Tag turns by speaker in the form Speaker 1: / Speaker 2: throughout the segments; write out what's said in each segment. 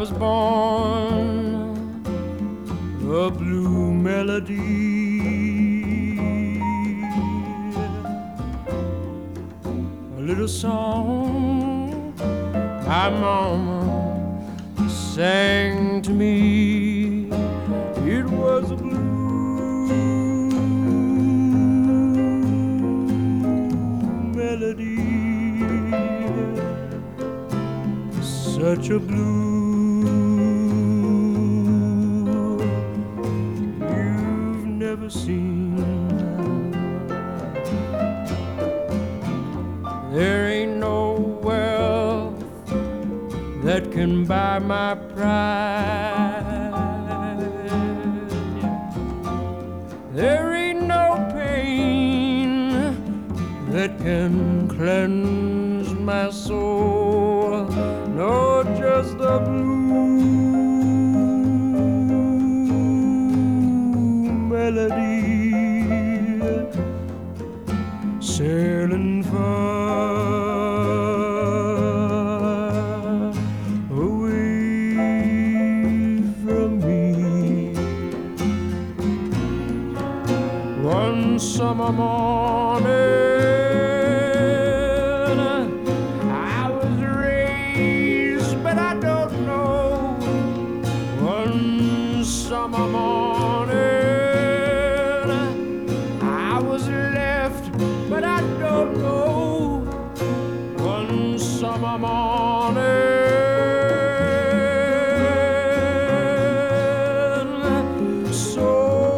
Speaker 1: was born a blue melody, a little song my mama sang to me. It was a blue melody, such a blue you've never seen. There ain't no wealth that can buy my pride. There ain't no pain that can cleanse my soul. No, just the blue melody, sailing far away from me. One summer morning summer morning I was left, but I don't know. One summer morning so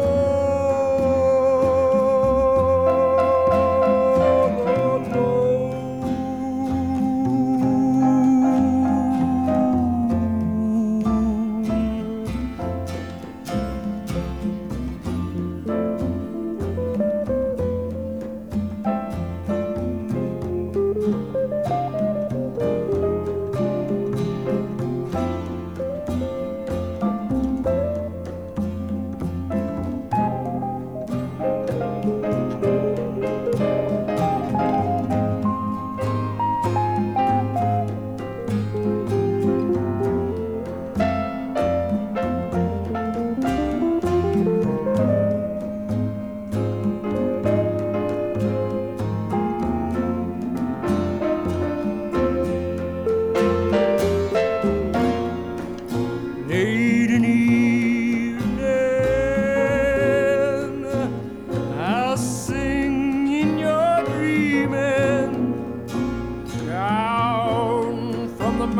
Speaker 1: late in the evening I'll sing in your dreaming down from the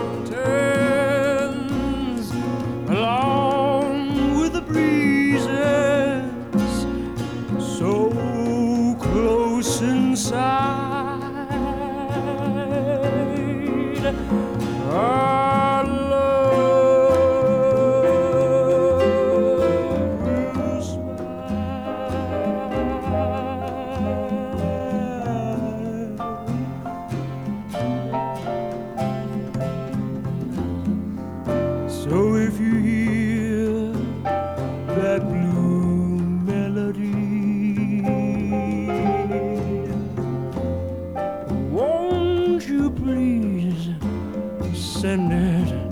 Speaker 1: mountains along with the breezes so close inside. Our love will smile. So if you hear that blue melody, won't you please send it